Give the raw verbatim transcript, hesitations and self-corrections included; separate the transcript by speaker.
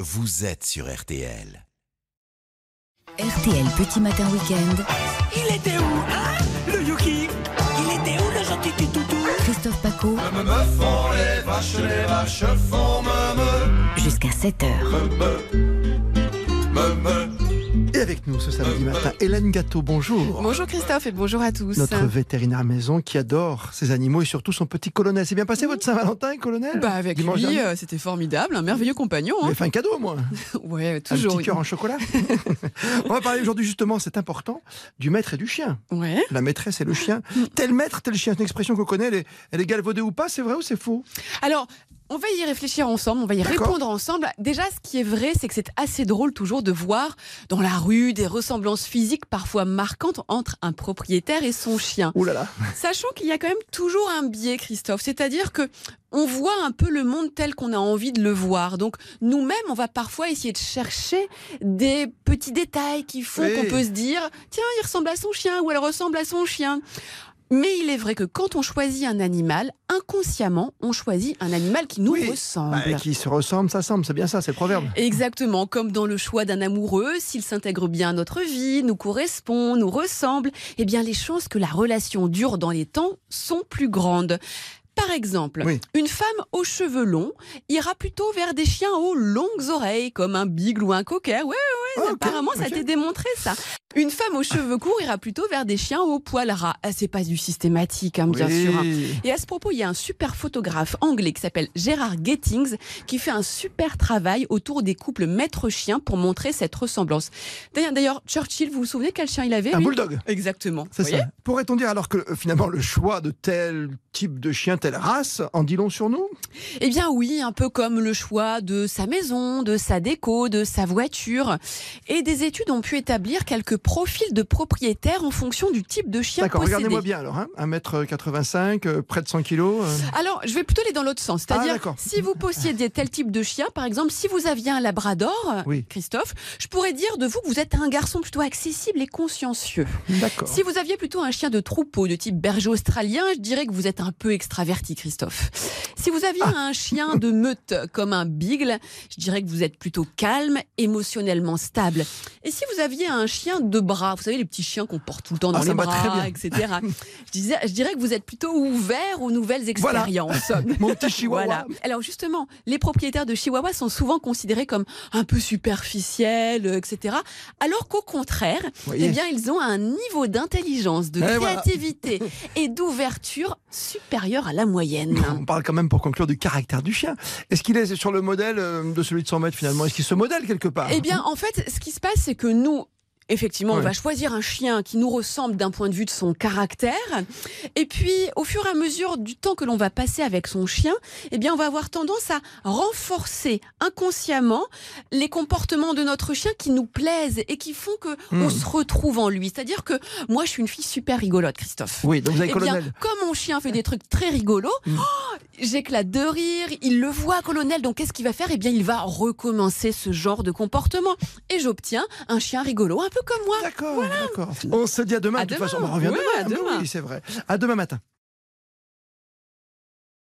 Speaker 1: vous êtes sur R T L.
Speaker 2: R T L Petit Matin Week-end.
Speaker 3: Il était où, hein, le Yuki? Il était où, le gentil petit toutou?
Speaker 2: Christophe Paco.
Speaker 4: Me, me font les vaches, les vaches font me, me.
Speaker 2: Jusqu'à sept heures.
Speaker 4: Me, me, me, me.
Speaker 5: Et avec nous ce samedi matin, Hélène Gâteau, bonjour.
Speaker 6: Bonjour Christophe et bonjour à tous.
Speaker 5: Notre vétérinaire maison qui adore ses animaux et surtout son petit colonel. C'est bien passé votre Saint-Valentin, colonel?
Speaker 6: Bah avec
Speaker 5: Dimanche
Speaker 6: lui,
Speaker 5: dernier
Speaker 6: euh, c'était formidable, un merveilleux compagnon.
Speaker 5: Vous
Speaker 6: Hein.
Speaker 5: avez fait un cadeau, moi.
Speaker 6: Ouais,
Speaker 5: Un
Speaker 6: toujours.
Speaker 5: petit cœur en chocolat. On va parler aujourd'hui justement, c'est important, du maître et du chien.
Speaker 6: Ouais.
Speaker 5: La maîtresse et le chien. Tel maître, tel chien, c'est une expression qu'on connaît, elle est, elle est galvaudée ou pas, c'est vrai ou c'est faux?
Speaker 6: Alors, on va y réfléchir ensemble, on va y
Speaker 5: D'accord.
Speaker 6: répondre ensemble. Déjà, ce qui est vrai, c'est que c'est assez drôle toujours de voir dans la rue des ressemblances physiques parfois marquantes entre un propriétaire et son chien.
Speaker 5: Ouh là là.
Speaker 6: Sachant qu'il y a quand même toujours un biais, Christophe. C'est-à-dire que on voit un peu le monde tel qu'on a envie de le voir. Donc, nous-mêmes, on va parfois essayer de chercher des petits détails qui font
Speaker 5: Oui.
Speaker 6: qu'on peut se dire « Tiens, il ressemble à son chien » ou « Elle ressemble à son chien ». Mais il est vrai que quand on choisit un animal, inconsciemment, on choisit un animal qui nous
Speaker 5: Oui.
Speaker 6: ressemble.
Speaker 5: Bah, qui se ressemble, ça semble, c'est bien ça, c'est le proverbe.
Speaker 6: Exactement, comme dans le choix d'un amoureux, s'il s'intègre bien à notre vie, nous correspond, nous ressemble, eh bien les chances que la relation dure dans les temps sont plus grandes. Par exemple,
Speaker 5: Oui.
Speaker 6: une femme aux cheveux longs ira plutôt vers des chiens aux longues oreilles, comme un beagle ou un cocker. Ouais, ouais, ouais,
Speaker 5: Ah, ok,
Speaker 6: apparemment ça a
Speaker 5: ok.
Speaker 6: été démontré ça. Une femme aux cheveux courts ira plutôt vers des chiens aux poils ras. Ah, c'est pas du systématique, hein, bien
Speaker 5: Oui.
Speaker 6: sûr. hein. Et à ce propos, il y a un super photographe anglais qui s'appelle Gerard Gettings qui fait un super travail autour des couples maître-chien pour montrer cette ressemblance. D'ailleurs, d'ailleurs, Churchill, vous vous souvenez quel chien il avait
Speaker 5: Un
Speaker 6: lui
Speaker 5: bulldog.
Speaker 6: Exactement.
Speaker 5: C'est
Speaker 6: Vous voyez
Speaker 5: ça. Pourrait-on dire alors que euh, finalement le choix de tel type de chien, telle race, en dit long sur nous?
Speaker 6: Eh bien oui, un peu comme le choix de sa maison, de sa déco, de sa voiture. Et des études ont pu établir quelques profils de propriétaires en fonction du type de chien
Speaker 5: D'accord,
Speaker 6: possédé.
Speaker 5: regardez-moi bien alors. Hein. un mètre quatre-vingt-cinq, euh, près de cent kilos. euh.
Speaker 6: Alors, je vais plutôt aller dans l'autre sens.
Speaker 5: Ah,
Speaker 6: C'est-à-dire,
Speaker 5: d'accord.
Speaker 6: si vous possédiez tel type de chien, par exemple, si vous aviez un labrador,
Speaker 5: Oui.
Speaker 6: Christophe, je pourrais dire de vous que vous êtes un garçon plutôt accessible et consciencieux.
Speaker 5: D'accord.
Speaker 6: Si vous aviez plutôt un chien de troupeau de type berger australien, je dirais que vous êtes un peu extraverti, Christophe. Si vous aviez
Speaker 5: Ah.
Speaker 6: un chien de meute comme un beagle, je dirais que vous êtes plutôt calme, émotionnellement stable. Et si vous aviez un chien de bras, vous savez les petits chiens qu'on porte tout le temps dans
Speaker 5: Ah, ça
Speaker 6: les
Speaker 5: va très
Speaker 6: bras,
Speaker 5: bien.
Speaker 6: et cetera. Je, disais, je dirais que vous êtes plutôt ouvert aux nouvelles
Speaker 5: Voilà.
Speaker 6: expériences.
Speaker 5: Mon petit chihuahua.
Speaker 6: Voilà. Alors justement, les propriétaires de chihuahuas sont souvent considérés comme un peu superficiels, euh, et cetera. Alors qu'au contraire,
Speaker 5: Voyez.
Speaker 6: eh bien, ils ont un niveau d'intelligence, de
Speaker 5: Et voilà.
Speaker 6: créativité et d'ouverture supérieur à la moyenne.
Speaker 5: On parle quand même pour conclure du caractère du chien. Est-ce qu'il est sur le modèle euh, de celui de cent mètres finalement? Est-ce qu'il se modèle quelque part?
Speaker 6: Eh bien, en fait, ce qui se passe, c'est que nous, effectivement,
Speaker 5: Ouais.
Speaker 6: on va choisir un chien qui nous ressemble d'un point de vue de son caractère. Et puis, au fur et à mesure du temps que l'on va passer avec son chien, eh bien, on va avoir tendance à renforcer inconsciemment les comportements de notre chien qui nous plaisent et qui font que
Speaker 5: Hmm.
Speaker 6: on se retrouve en lui. C'est-à-dire que moi, je suis une fille super rigolote, Christophe.
Speaker 5: Oui, donc vous avez
Speaker 6: Eh bien,
Speaker 5: colonel.
Speaker 6: comme mon chien fait des trucs très rigolos,
Speaker 5: Mm.
Speaker 6: oh, j'éclate de rire, il le voit, colonel, donc qu'est-ce qu'il va faire? Eh bien, il va recommencer ce genre de comportement. Et j'obtiens un chien rigolo, un peu comme moi.
Speaker 5: D'accord, d'accord. On se dit à demain.
Speaker 6: À
Speaker 5: de toute
Speaker 6: demain.
Speaker 5: façon, on revient
Speaker 6: Ouais,
Speaker 5: demain.
Speaker 6: à
Speaker 5: Ah, mais
Speaker 6: demain.
Speaker 5: Oui, c'est vrai. À demain matin.